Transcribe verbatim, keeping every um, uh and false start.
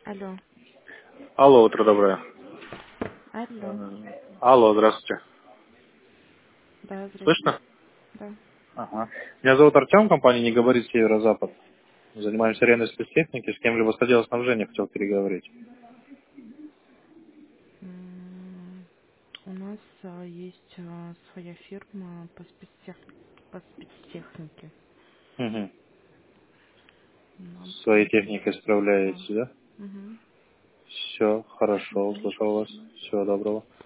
Алло. Алло, утро доброе. Алло. М, Алло, здравствуйте. Да, здрасте. Слышно? Да. Ага. Меня зовут Артем, компания «Не говорит Северо-Запад». Занимаемся арендой спецтехники, с кем-либо с отдела снабжения хотел переговорить. М, У нас а, есть а, своя фирма по, спецтех... по спецтехнике. Угу. Нам Своей помогут. техникой Да. справляетесь, да? Угу. Все, хорошо, Угу. услышал вас. Всего доброго.